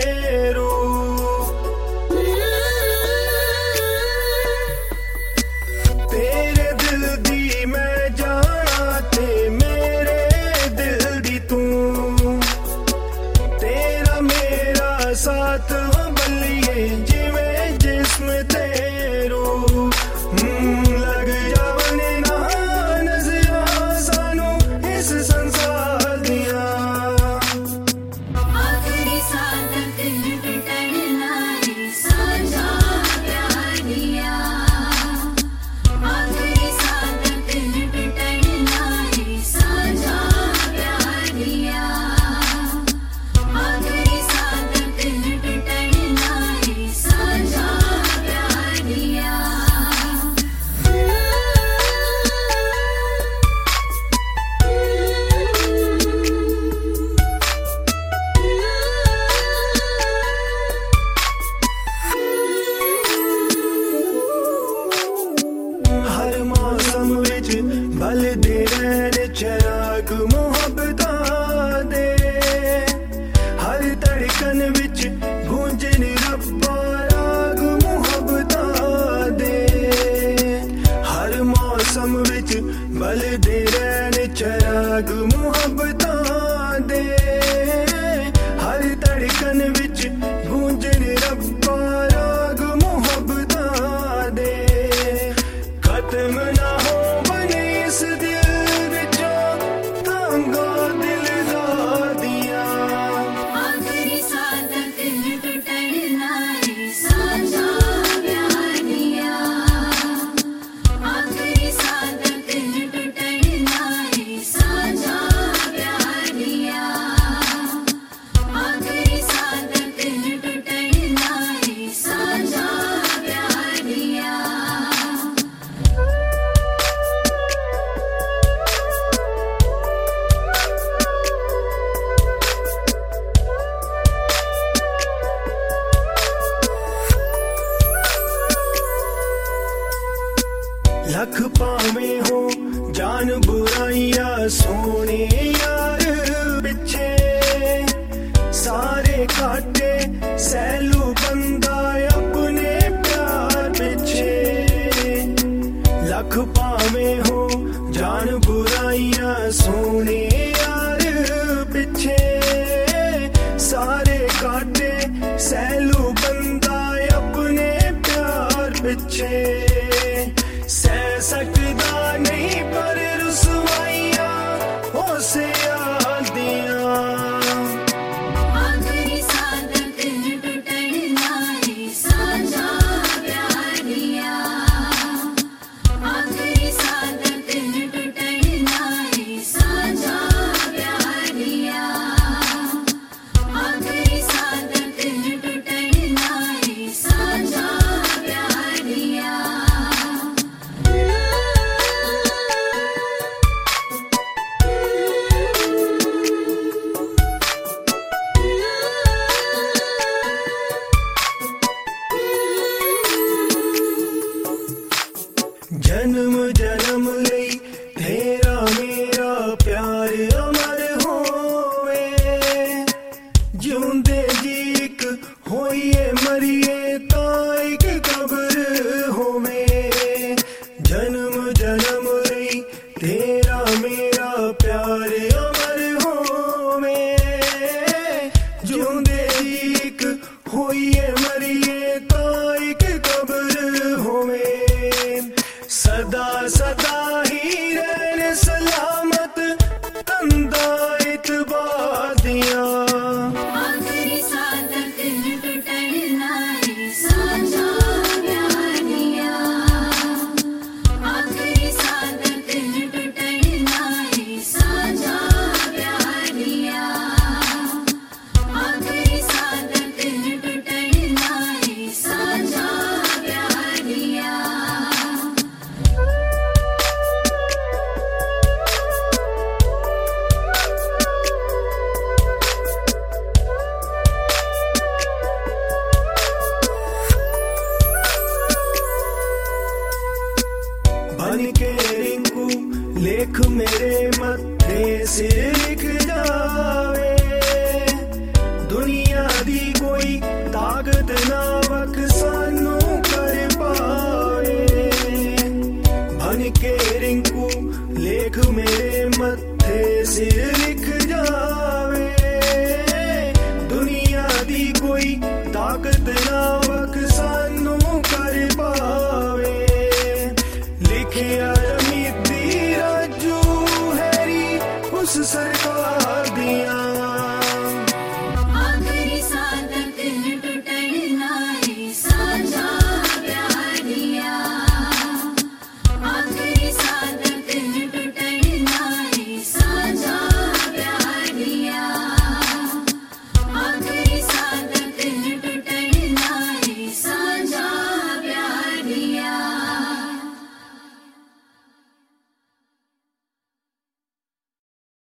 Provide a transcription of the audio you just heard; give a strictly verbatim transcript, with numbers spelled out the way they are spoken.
रू तेरे दिल दी मैं जाना ते मेरे दिल दी तू तेरा मेरा साथ बलिए जिवें जिस्म तेरू लग जावने ना नजरा सानू इस संसार दिया आखिरी साथ तक टूटना ही साझा प्यार दिया आखिरी साथ तक टूटना ही साझा प्यार दिया आखिरी साथ तक टूटना ही साझा प्यार दिया हर मौसम विच बलदे रहन चराग मुहब्बतां दे हर धड़कन विच गूंजन रब्बा राग मुहब्बतां दे हर मौसम विच बलदे रहन चराग मुहब्बतां दे हर धड़कन विच गूंजन रब्बा राग मुहब्बतां दे खत्म ना हो बने इस दिल विचों तांगा दिलदार दियां आखिरी साथ तक टूटना ही साझा प्यार दिया आखिरी साथ तक टूटना ही साझा प्यार दिया आखिरी साथ तक टूटना ही साझा प्यार दिया लख पावे हो जान बुराइयां सोने यार पिछे सारे काटे सैलू बंदा अपने प्यार पिछे लख पावे हो जान बुराइयां सोने यार पिछे सारे काटे सैलू बंदा अपने प्यार पिछे सह सकदा नहीं पर रुसवाइयां उसे याद दियां आखिरी साथ तक टूटना ही साझा प्यार दिया आखिरी साथ तक टूटना ही साझा प्यार दिया आखिरी साथ तक टूटना ही साझा प्यार दिया जन्म जन्म लई तेरा मेरा प्यार अमर होवे जिउंदे जी इक होइए मरिए तां इक कब्र होवे जन्म जन्म लई तेरा मेरा प्यार अमर होवे जिउंदे जी इक होइए मरिए तां इक कब्र होवे सदा सदा ही रहन सलामत तंदा इतबार दियां आखिरी साथ तक टूटना ही साझा प्यार दिया आखिरी साथ तक टूटना ही साझा प्यार दिया आखिरी साथ तक टूटना उस सरकार